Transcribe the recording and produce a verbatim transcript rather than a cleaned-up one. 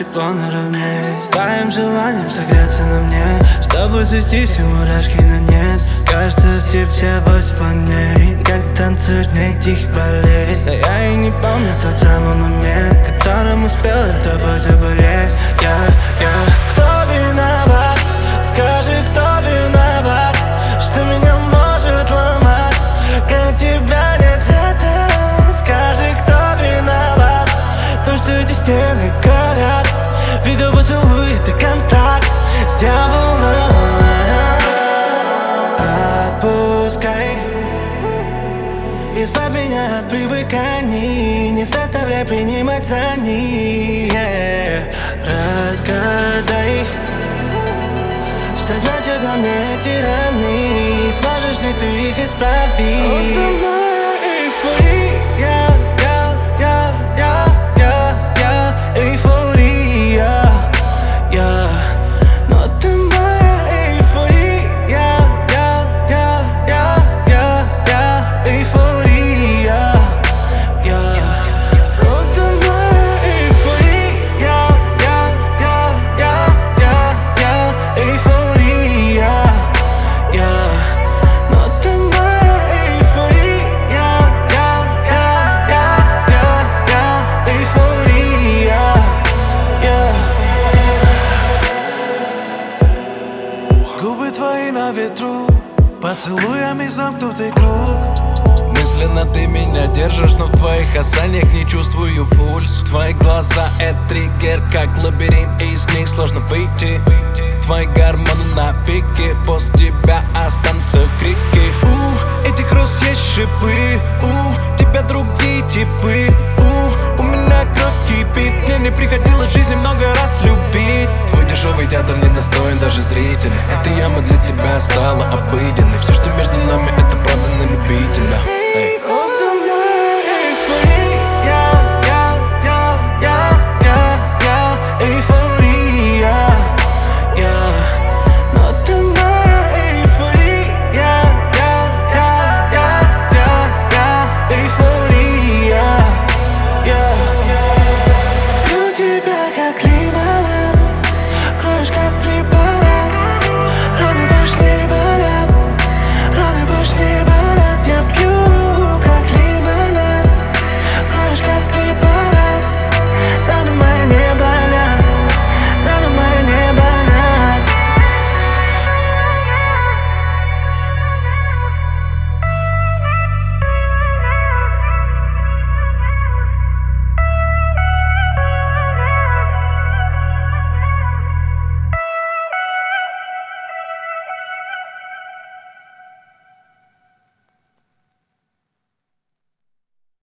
тепло наравне. С твоим желанием согреться на мне, чтобы свести все мурашки на нет. Кажется, в тебе все восемь планет, как танцуешь мне тихих болей. Да я и не помню тот самый момент, которым успел я тобой заболеть. Я, я Кто виноват? Скажи, кто виноват, что меня может ломать, когда тебя нет рядом? Скажи, кто виноват, то, что эти стены горят, ведь до поцелуя это контракт с дьяволом. Отпускай, избавь меня от привыканий, не заставляй принимать за них. Разгадай, что значит на мне эти раны, сможешь ли ты их исправить? Это моя эйфория, я, я, я, я, я, эйфория, я. Но ты моя эйфория, я, я, я, я, я, эйфория, я. Но ты моя эйфория, я, я, я, я, я, эйфория, я. Но ты моя эйфория, я, я, я, я, эйфория, я. Губы твои на ветру, поцелуями замкнутый круг. Мысленно ты меня держишь, но в твоих касаниях не чувствую пульс. Твои глаза — это триггер, как лабиринт, из них сложно выйти. Твои гормоны на пике, после тебя останутся крики. У этих роз есть шипы, у тебя другие типы. У, у меня кровь кипит, мне не приходилось в жизни много раз любить. Твой дешевый театр не достоин даже зрителя, эта яма для тебя стала обыденной.